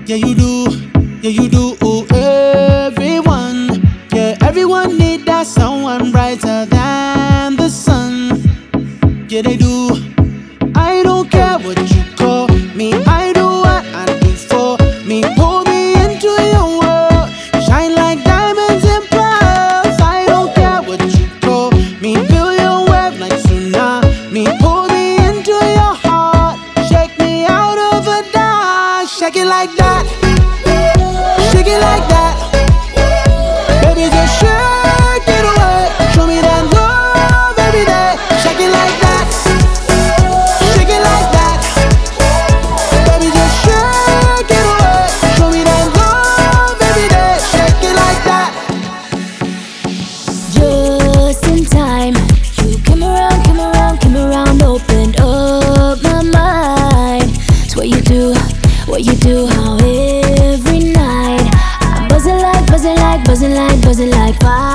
Yeah, you do. Yeah, you do. Oh, everyone. Yeah, everyone need that someone brighter than the sun. Yeah, they do. I don't care what you call me. I do what I do for me. Pull me into your world. Shine like diamonds and pearls. I don't care what you call me. Feel your wave like tsunami. Pull me into your heart. Shake me out of the dark. Shake it like that. Shake it like that. Baby, just shake it away. Show me that love every day. Shake it like that. Shake it like that. Baby, just shake it away. Show me that love every day. Shake it like that. Just in time, you came around, opened up my mind. It's what you do, how every night I'm buzzing like fire.